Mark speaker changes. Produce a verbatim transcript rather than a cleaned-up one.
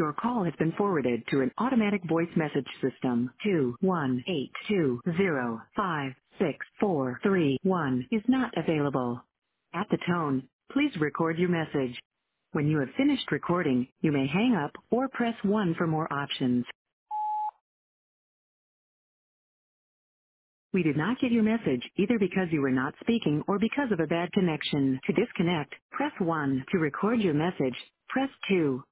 Speaker 1: Your call has been forwarded to an automatic voice message system. Two one eight two zero five six four three one is not available. At the tone, please record your message. When you have finished recording, you may hang up or press one for more options. We did not get your message either because you were not speaking or because of a bad connection. To disconnect, press one. To record your message, press two.